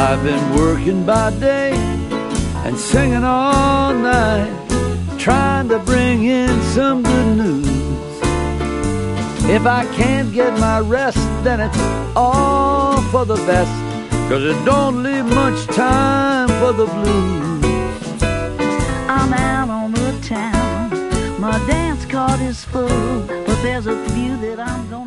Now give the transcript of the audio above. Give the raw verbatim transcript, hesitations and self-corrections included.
I've been working by day and singing all night, trying to bring in some good news. If I can't get my rest, then it's all for the best, 'cause it don't leave much time for the blues. I'm out on the town, my dance card is full, but there's a few that I'm gonna